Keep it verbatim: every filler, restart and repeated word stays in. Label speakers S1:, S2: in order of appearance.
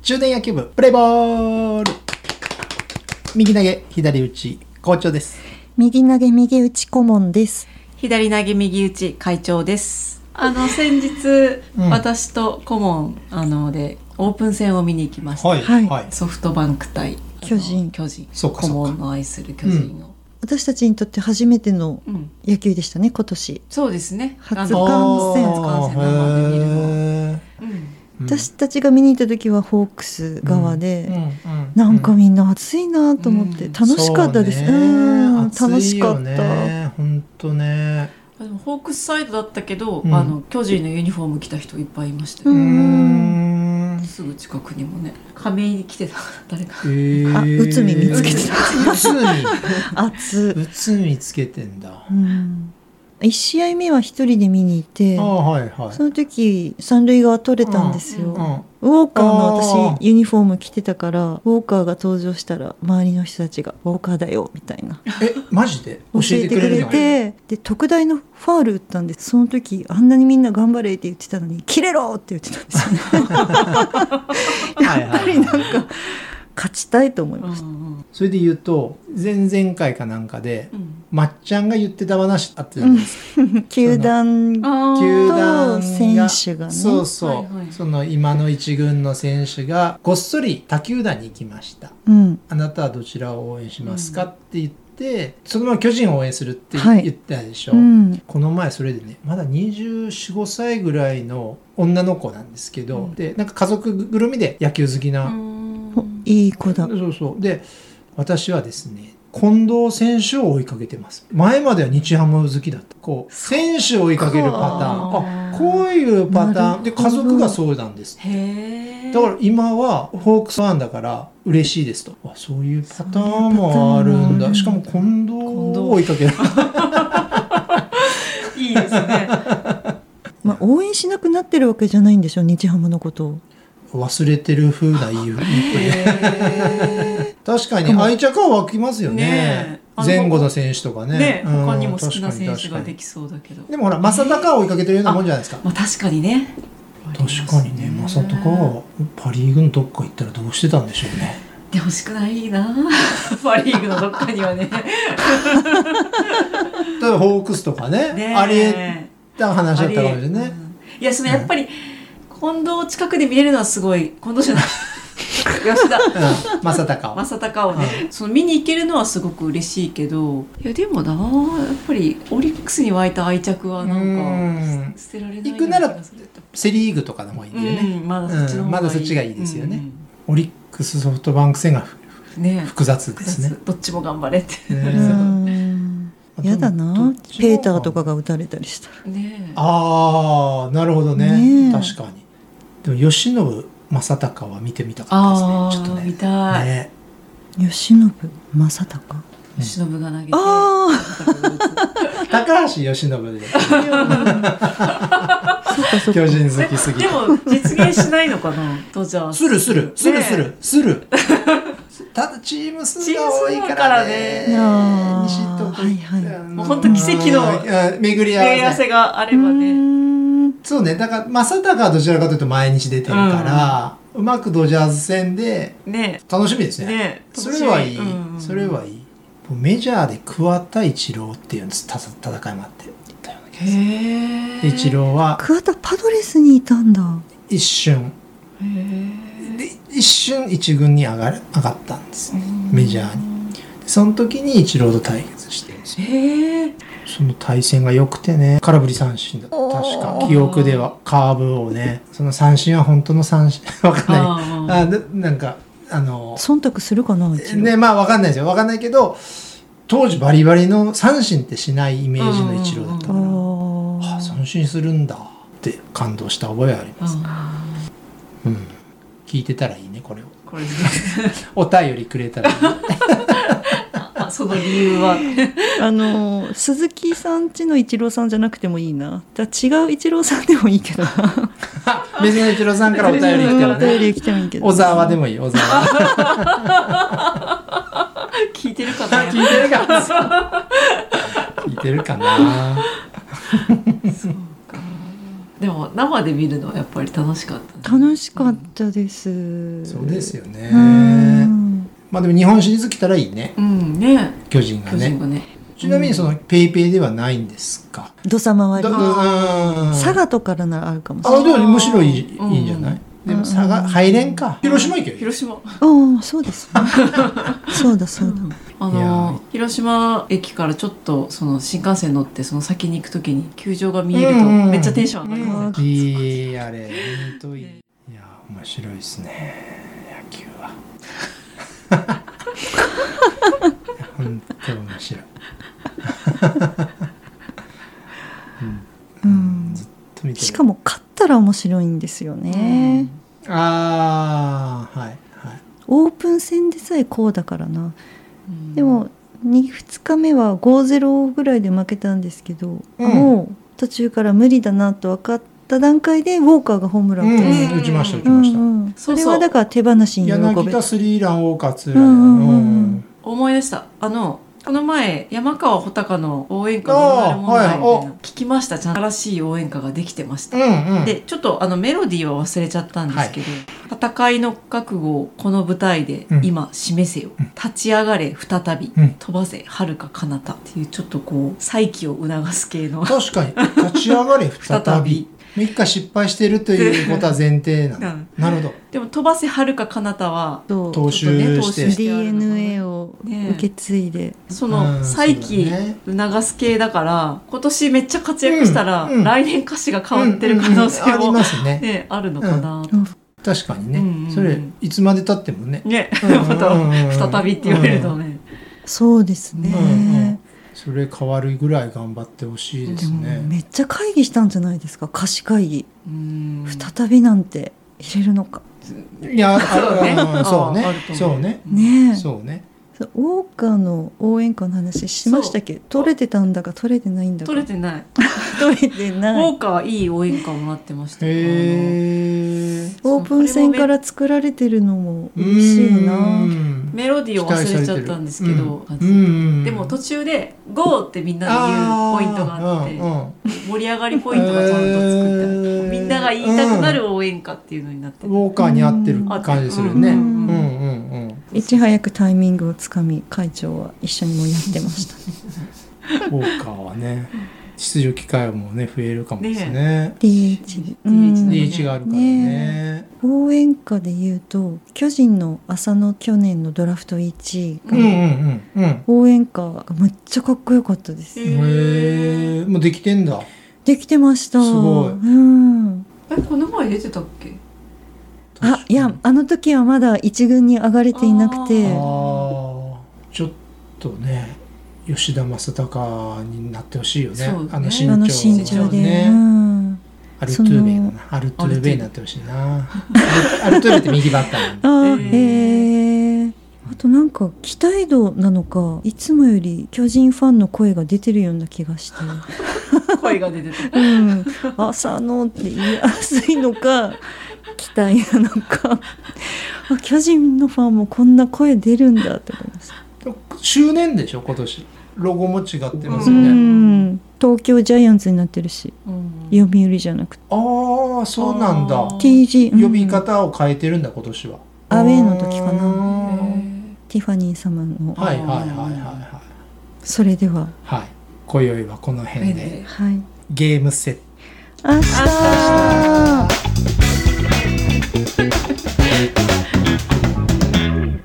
S1: 中電野球部プレイボール。右投げ左打ち校長です。
S2: 右投げ右打ち顧問です。
S3: 左投げ右打ち会長です。あの先日、うん、私と顧問あのでオープン戦を見に行きました、
S1: はいはい、
S3: ソフトバンク対
S2: 巨人
S3: 巨人
S1: そうか
S3: 顧問の愛する巨人を、うん、
S2: 私たちにとって初めての野球でしたね、今年。
S3: そうですね、
S2: 初観戦
S3: 初観戦生で見るのは、
S2: うん、私たちが見に行った時はホークス側で、うんうんうん、なんかみんな暑いなと思って楽しかったです、うん、うん、楽しかった。
S1: 本当ね。
S3: でもホークスサイドだったけど、うん、あの巨人のユニフォーム着た人いっぱいいましたよ。う
S2: ーん、
S3: すぐ近くにもね、亀井に来てた誰か、
S2: えー、あ、内海見つけてた。
S1: 内海
S2: 熱
S1: 内海つけてんだ。
S2: うん、いち試合目は一人で見に行って、
S1: あ、はいはい、
S2: その時三塁側取れたんですよ、
S1: うんうん、
S2: ウォーカーの私ユニフォーム着てたから、ウォーカーが登場したら周りの人たちがウォーカーだよみたいな
S1: えマジで教えてくれるの？
S2: 教えてくれて、で特大のファール打ったんです。その時あんなにみんな頑張れって言ってたのに切れろって言ってたんですよねやっぱりなんか勝ちたいと思いました、うんうん、
S1: それで言うと前々回かなんかで、うん、まっちゃんが言ってた話あったじゃないですか、うん、
S2: 球団と選手がね、
S1: そうそう、はいはい、その今の一軍の選手がごっそり他球団に行きました、うん、あなたはどちらを応援しますか、うん、って言ってそのまま巨人を応援するって言ったでしょ、はい、うん、この前それでね、まだにじゅうよん、ごさいぐらいの女の子なんですけど、うん、でなんか家族ぐるみで野球好きな、
S2: いい子だ。
S1: そうそう。で、私はですね、近藤選手を追いかけてます。前までは日ハム好きだった。こう、選手を追いかけるパターン。あ、こういうパターン。で、家族がそうなんです。へー。だから今はホークスファンだから嬉しいですと。あ、そういうパターンもあるんだ。しかも近藤を追いかける。
S3: いいですね。
S2: まあ、応援しなくなってるわけじゃないんでしょ、日ハムのことを。
S1: 忘れてる風な言う確かに愛着は湧きますよ ね, ね前後の選手とか ね,
S3: ね、うん、他にも好きな選手ができそうだけど、
S1: でもほら正尚を追いかけてるようなもんじゃないですか、
S3: まあ、確かにね
S1: 確かにね、正尚はパリーグのどっか行ったらどうしてたんでしょうね。
S3: で欲しくないなパリーグのどっかにはね
S1: 例えばホークスとか ね, ねあれた話だったかもしれない、うん、
S3: いやそのやっぱり、うん、近藤近くで見れるのはすごい、近藤じゃない吉田、
S1: うん、正尚
S3: 正尚をね、うん、その見に行けるのはすごく嬉しいけど、いやでもなやっぱりオリックスに湧いた愛着はなんか捨てられない。
S1: 行くならセリーグとかの方がいいんだよね、
S3: うん、まだそっちの方がいい、うん、
S1: まだそっちがいいですよね、うん、オリックスソフトバンク戦が、ね、複雑ですね。
S3: どっちも頑張れって、
S2: ね、やだな、ペーターとかが打たれたりしたら、ね、
S1: ああなるほど ね, ね確かに。でも吉信正尚は見てみたかったですね。ちょっとね
S3: 見たい、ね、
S2: 吉信正尚、
S3: 吉信が投げて、
S2: あ
S1: 高橋由伸で巨人好きすぎて。
S3: でも実現しないのかなドジャース。
S1: するするするするするただチーム数が多いからね。西とか、はいはい、
S3: もう本当奇跡の
S1: 巡り合わせ
S3: があればね。
S1: そうね、だから正尚はどちらかというと毎日出てるから、うん、うまくドジャース戦で楽しみですね。ね、それはいい、うん、それはいい。メジャーで桑田一郎っていうんです、た戦いもあってたような気がする。へー、一郎は
S2: 桑田パドレスにいたんだ。一
S1: 瞬で一瞬一軍に上がる上がったんですね、メジャーに。その時に一郎と対決してるんですよ。へー、その対戦が良くてね、空振り三振だった確か記憶では。カーブをね、その三振は本当の三振わかんない、ああなんかあの
S2: 忖度するかな
S1: ね、まあわかんないですよ、わかんないけど当時バリバリの三振ってしないイメージの一郎だったから、ああ三振するんだって感動した覚えはあります。うん、聞いてたらいいねこれを。これお便りくれたらいい
S3: あ、その理由は
S2: あの鈴木さんちのイチローさんじゃなくてもいいな、だ違うイチローさんでもいいけど
S1: 別のイチローさんからお便り来てもね、お便り
S2: 来てもいいけど、
S1: 小沢でもいい、小沢
S3: 聞いてるかな
S1: 聞いてるかな聞いてるかな
S3: そうか。 でも生で見るのはやっぱり楽しかった、ね、
S2: 楽しかったです、うん、
S1: そうですよね、
S2: うん、
S1: まあでも日本シリーズ来たらいいね、
S3: うんね、
S1: 巨人が ね,
S3: 巨人がね
S1: ちなみにそのペイペイではないんですか、
S2: 土佐回り
S1: 佐
S2: 佐賀とからならあるかもしれない。
S1: あでもむしろいい、いいんじゃない、
S2: うん
S1: でも佐賀入れんか、広島行けよ。
S3: 広島、
S2: ああそうですねそうだそうだ、
S3: あの広島駅からちょっとその新幹線乗ってその先に行くときに球場が見えるとめっちゃテンション上がりますね、
S1: いいあれ本当いい、いや面白いですね野球は本当面白いうん、うん、ずっと見てる。
S2: しかも勝ったら面白いんですよね、
S1: うん、ああはいはい、
S2: オープン戦でさえこうだからな、うん、でもにふつかめは ごたいゼロ ぐらいで負けたんですけど、うん、もう途中から無理だなと分かった段階でウォーカーがホームランを打って、
S1: うんうん、打ちました打ちました、
S2: うんうん、それはだから手放しに喜べ、
S1: 柳田スリーランウォーカーツーラン、
S2: うんうんうん、
S3: 思い出した。あのこの前山川穂高の応援歌どうなる問題みたいな、はい、聞きました。ちゃんと新しい応援歌ができてました、うんうん、でちょっとあのメロディーは忘れちゃったんですけど、はい、戦いの覚悟をこの舞台で今示せよ、うん、立ち上がれ再び、うん、飛ばせ遥か彼方っていうちょっとこう再起を促す系の
S1: 確かに立ち上がれ再び一回失敗してるということは前提なの、うん、なるほど。
S3: でも飛ばせ遥か彼方は
S1: 踏襲して
S2: ディーエヌエー を受け継いで、ね、
S3: その再起促す系だから今年めっちゃ活躍したら、うんうん、来年歌詞が変わってる可能性も、うんうんうん、ありますね、ね、あるのかな、
S1: うん、確かにね、うんうん、それいつまで経ってもね、
S3: ね、また再びって言われるとね、うん、
S2: そうですね、うんうん、
S1: それ変わるぐらい頑張ってほしいですね。
S2: でもめっちゃ会議したんじゃないですか、歌詞会議。うーん、再びなんて入れるのか。
S1: いや、そうね、そうね、そうね、
S2: ね、
S1: そうね。
S2: ウォーカーの応援歌の話しましたっけ？取れてたんだか取れてないんだか。
S3: 取れてない
S2: 取れてない。
S3: ウォーカーはいい応援歌をもらってました。
S1: へー、
S2: オープン戦から作られてるのも嬉しいな。
S3: メロディーを忘れちゃったんですけど、うん、でも途中でゴーってみんなで言うポイントがあって、盛り上がりポイントがちゃんと作ってあって、みんなが言いたくなる応援歌っていうのになってる。
S1: ウォーカーに合ってる感じするね。うんうんうんうん、
S2: いち早くタイミングをつかみ会長は一緒にもやってました
S1: ね。ウォーカーはね、出場機会もね増えるかもですね。
S2: ディーエイチ、
S1: ディーエイチ があるからね。
S2: ね、応援歌で言うと巨人の浅野去年のドラフトいちいが、うんうんうん、応援歌がめっちゃかっこよかったです。
S1: へー、もうできてんだ。
S2: できてました。すごい。うん、
S3: え、この前出てたっけ？
S2: あ、いや、あの時はまだ一軍に上がれていなくて、あ、
S1: ちょっとね、吉田正尚になってほしいよね。
S3: そうね、
S1: あの身長、あの身長で、ね、うん、アルトゥーベイかな、アルトゥーベイになってほしいな。アルトゥーベイって右バッターなんで。
S2: あ、へー。あとなんか期待度なのか、いつもより巨人ファンの声が出てるような気がして
S3: 声が出てた、
S2: うん、浅野って言いやすいのか期待なのかあ、巨人のファンもこんな声出るんだって思います。
S1: 周年でしょ今年。ロゴも違ってますよね、
S2: うん、東京ジャイアンツになってるし、うん、読売じゃなくて。
S1: ああ、そうなんだ。
S2: ティージー、うん、
S1: 呼び方を変えてるんだ今年は。
S2: アウェーの時かな、ティファニー様の。
S1: はいはいはいはいはい。
S2: それでは、
S1: はい、今宵はこの辺で、
S2: はい、
S1: ゲームセット。
S2: 明日